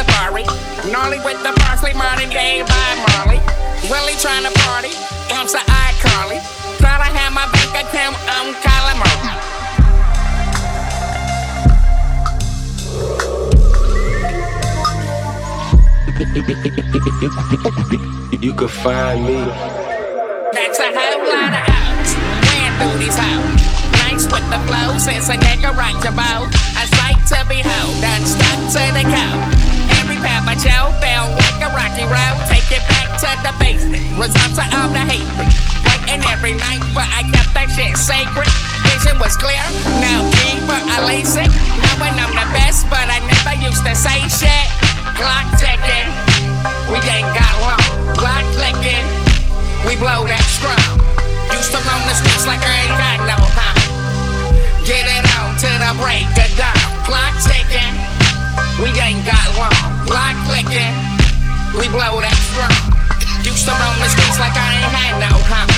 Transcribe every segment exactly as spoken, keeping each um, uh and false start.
safari. Gnarly with the parsley, Martin Gaye by Marley. Willie trying to party, comes to iCarly. Try to have my bank account on Calamari. You could find me. That's a whole lot of outs. Ran through these hoes. Nice with the flow, since a nigga rock your boat. A sight to behold, done stuck to the code. Every Papa Joe fell like a rocky road. Take it back to the basement. Results of all the hatred. Waiting every night, but I kept that shit sacred. Vision was clear, no key, but I lace it. Knowing I'm the best, but I never used to say shit. Clock ticking, we ain't got long. Clock clicking, we blow that strong. Used to roam the streets like I ain't got no home. Get it on to the break of dawn. Clock ticking, we ain't got long. Clock clicking, we blow that strong. Used to roam the streets like I ain't had no home.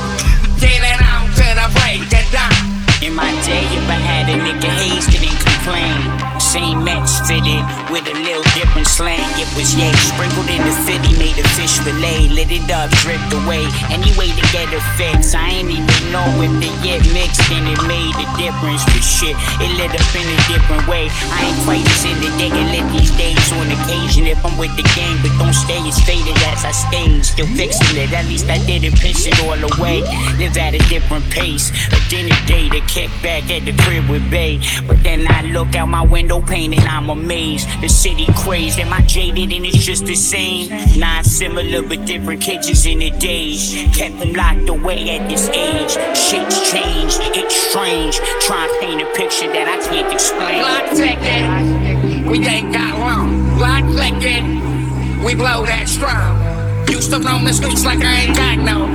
Get it on to the break of dawn. In my day, if I had a nigga haze, didn't complain. Same match fitted with a little different slang. It was yay sprinkled in the city, made a fish fillet. Let it up, drift away. Anyway to get a fix, I ain't even know if they get mixed and it made a difference. But shit, it lit up in a different way. I ain't quite as in the day and lit these days on occasion if I'm with the gang, but don't stay as faded as I stayed. Still fixing it, at least I didn't piss it all away. Live at a different pace. A dinner day to kick back at the crib with Bay. But then I look out my window pane and I'm amazed. The city crazed, am I jaded and it's just the same? Not similar but different kitchens in the days. Kept them locked away at this age. Shit's changed, it's strange. Try to paint a picture that I can't explain. Clock ticking, we ain't got long. Clock clicking, we blow that strong. Used to roam the streets like I ain't got no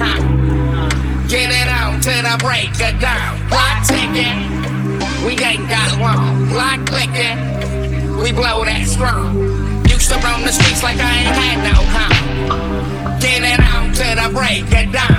home. Get it on to the break of dawn. Clock ticking, we ain't got long. Clock clicking, we blow that strong. Used to roam the streets like I ain't had no home. Get it on to the break of dawn.